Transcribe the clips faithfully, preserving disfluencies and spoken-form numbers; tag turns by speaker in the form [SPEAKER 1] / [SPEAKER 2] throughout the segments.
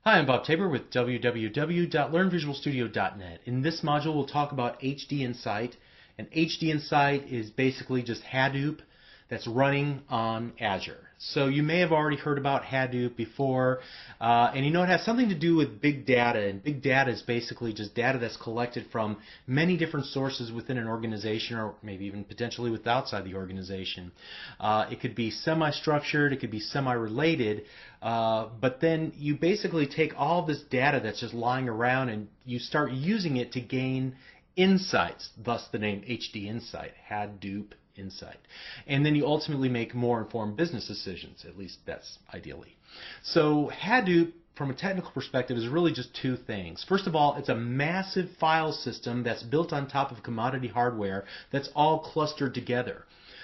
[SPEAKER 1] Hi, I'm Bob Tabor with w w w dot learn visual studio dot net. In this module, we'll talk about H D Insight. And H D Insight is basically just Hadoop that's running on Azure. So you may have already heard about Hadoop before, uh, and you know it has something to do with big data, and big data is basically just data that's collected from many different sources within an organization, or maybe even potentially with outside the organization. Uh, it could be semi-structured, it could be semi-related, uh, but then you basically take all this data that's just lying around and you start using it to gain insights, thus the name H D Insight, Hadoop Insight. And then you ultimately make more informed business decisions, at least that's ideally. So Hadoop, from a technical perspective, is really just two things. First of all, it's a massive file system that's built on top of commodity hardware that's all clustered together.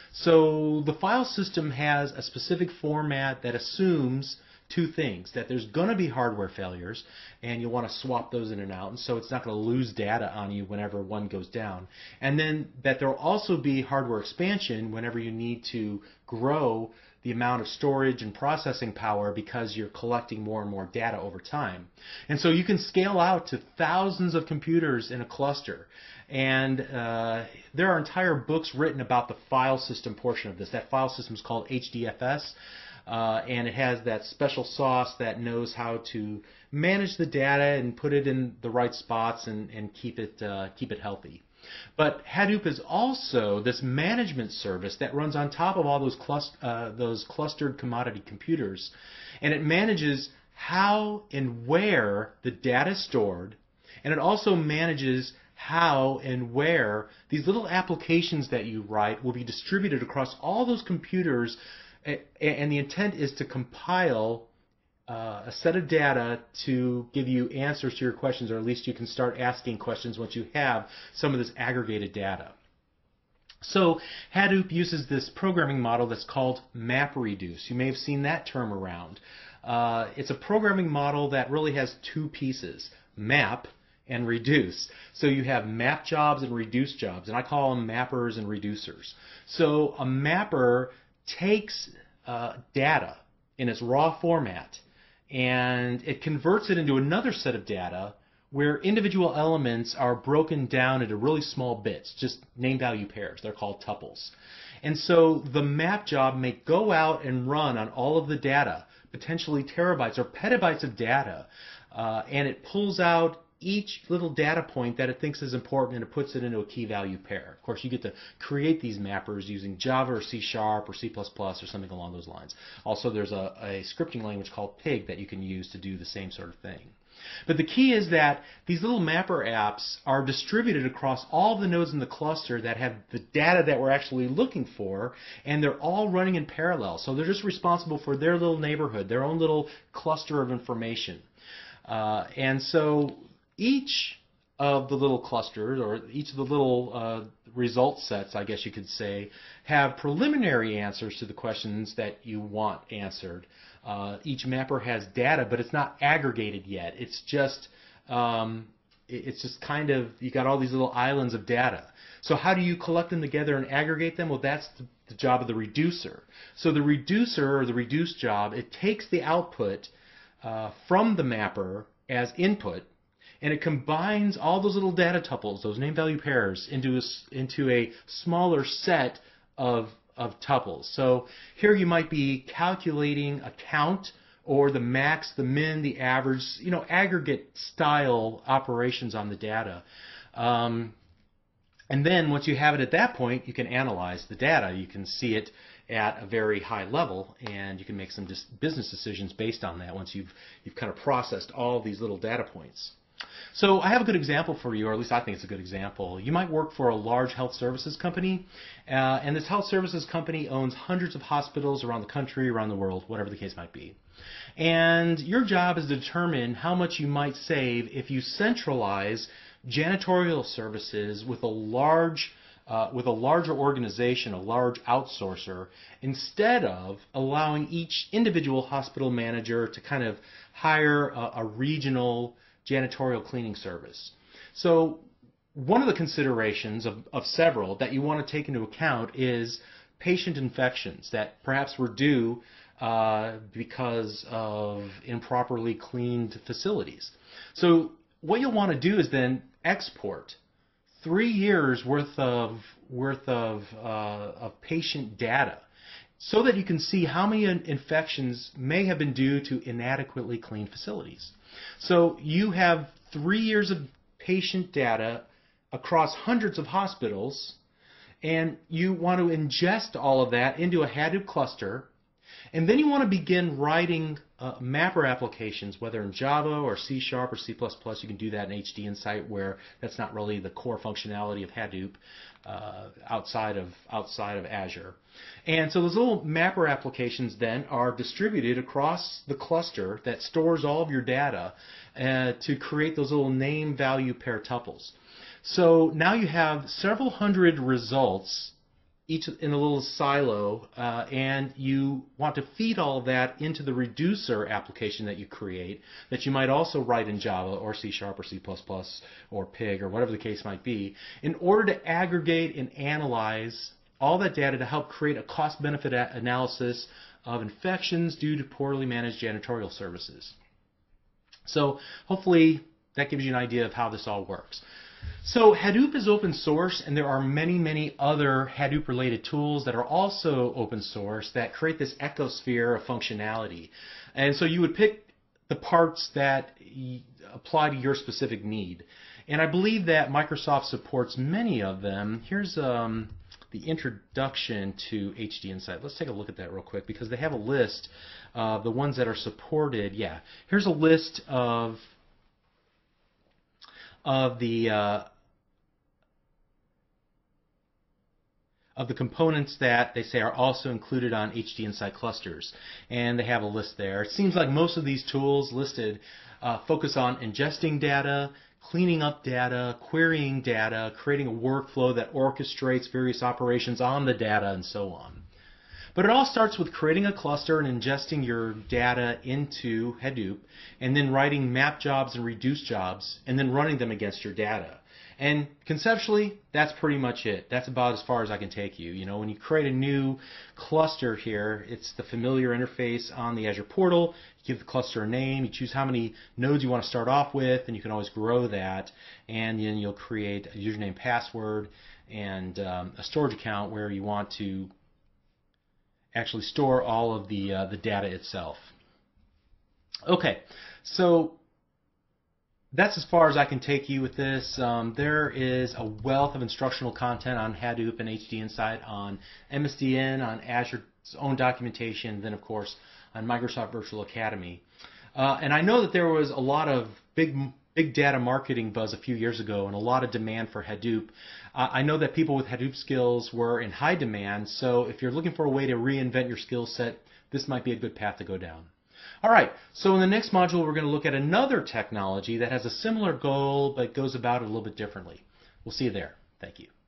[SPEAKER 1] So the file system has a specific format that assumes two things: that there's going to be hardware failures, and you'll want to swap those in and out, and so it's not going to lose data on you whenever one goes down. And then that there will also be hardware expansion whenever you need to grow the amount of storage and processing power because you're collecting more and more data over time. And so you can scale out to thousands of computers in a cluster. And uh, there are entire books written about the file system portion of this. That file system is called H D F S. Uh, and it has that special sauce that knows how to manage the data and put it in the right spots and, and keep it uh, keep it healthy. But Hadoop is also this management service that runs on top of all those clust uh, those clustered commodity computers, and it manages how and where the data is stored, and it also manages how and where these little applications that you write will be distributed across all those computers. And the intent is to compile uh, a set of data to give you answers to your questions, or at least you can start asking questions once you have some of this aggregated data. So Hadoop uses this programming model that's called MapReduce. You may have seen that term around. Uh, it's a programming model that really has two pieces: map and reduce. So you have map jobs and reduce jobs, and I call them mappers and reducers. So a mapper takes uh, data in its raw format and it converts it into another set of data where individual elements are broken down into really small bits, just name value pairs. They're called tuples. And so the map job may go out and run on all of the data, potentially terabytes or petabytes of data, uh, and it pulls out each little data point that it thinks is important, and it puts it into a key value pair. Of course, you get to create these mappers using Java or C Sharp or C plus plus or something along those lines. Also, there's a, a scripting language called Pig that you can use to do the same sort of thing. But the key is that these little mapper apps are distributed across all the nodes in the cluster that have the data that we're actually looking for, and they're all running in parallel. So they're just responsible for their little neighborhood, their own little cluster of information. Uh, and so each of the little clusters, or each of the little uh, result sets, I guess you could say, have preliminary answers to the questions that you want answered. Uh, each mapper has data, but it's not aggregated yet. It's just um, it's just kind of, you got all these little islands of data. So how do you collect them together and aggregate them? Well, that's the, the job of the reducer. So the reducer, or the reduce job, it takes the output uh, from the mapper as input, and it combines all those little data tuples, those name value pairs, into a, into a smaller set of, of tuples. So here you might be calculating a count, or the max, the min, the average, you know, aggregate style operations on the data. Um, and then once you have it at that point, you can analyze the data. You can see it at a very high level, and you can make some business decisions based on that once you've, you've kind of processed all these little data points. So I have a good example for you, or at least I think it's a good example. You might work for a large health services company, uh, and this health services company owns hundreds of hospitals around the country, around the world, whatever the case might be. And your job is to determine how much you might save if you centralize janitorial services with a large Uh, with a larger organization, a large outsourcer, instead of allowing each individual hospital manager to kind of hire a, a regional janitorial cleaning service. So one of the considerations of, of several that you want to take into account is patient infections that perhaps were due uh, because of improperly cleaned facilities. So what you'll want to do is then export three years worth of worth of, uh, of patient data, so that you can see how many infections may have been due to inadequately cleaned facilities. So you have three years of patient data across hundreds of hospitals, and you want to ingest all of that into a Hadoop cluster, and then you want to begin writing uh, mapper applications, whether in Java or C Sharp or C plus plus. You can do that in HDInsight, where that's not really the core functionality of Hadoop uh, outside of outside of Azure. And so those little mapper applications then are distributed across the cluster that stores all of your data uh, to create those little name value pair tuples. So now you have several hundred results, each in a little silo, uh, and you want to feed all of that into the reducer application that you create, that you might also write in Java or C Sharp or C plus plus or Pig or whatever the case might be, in order to aggregate and analyze all that data to help create a cost-benefit analysis of infections due to poorly managed janitorial services. So hopefully that gives you an idea of how this all works. So Hadoop is open source, and there are many, many other Hadoop-related tools that are also open source that create this ecosphere of functionality. And so you would pick the parts that apply to your specific need. And I believe that Microsoft supports many of them. Here's um, the introduction to HDInsight. Let's take a look at that real quick, because they have a list of the ones that are supported. Yeah, here's a list of of the uh, of the components that they say are also included on HDInsight clusters, and they have a list there. It seems like most of these tools listed uh, focus on ingesting data, cleaning up data, querying data, creating a workflow that orchestrates various operations on the data, and so on. But it all starts with creating a cluster and ingesting your data into Hadoop, and then writing map jobs and reduce jobs, and then running them against your data. And conceptually, that's pretty much it. That's about as far as I can take you. You know, when you create a new cluster here, it's the familiar interface on the Azure portal. You give the cluster a name, you choose how many nodes you want to start off with, and you can always grow that. And then you'll create a username, password, and um, a storage account where you want to actually store all of the uh, the data itself. Okay, so that's as far as I can take you with this. Um, there is a wealth of instructional content on Hadoop and HDInsight, on M S D N, on Azure's own documentation, then of course on Microsoft Virtual Academy. Uh, and I know that there was a lot of big big data marketing buzz a few years ago, and a lot of demand for Hadoop. Uh, I know that people with Hadoop skills were in high demand, so if you're looking for a way to reinvent your skill set, this might be a good path to go down. All right, so in the next module, we're going to look at another technology that has a similar goal, but goes about it a little bit differently. We'll see you there. Thank you.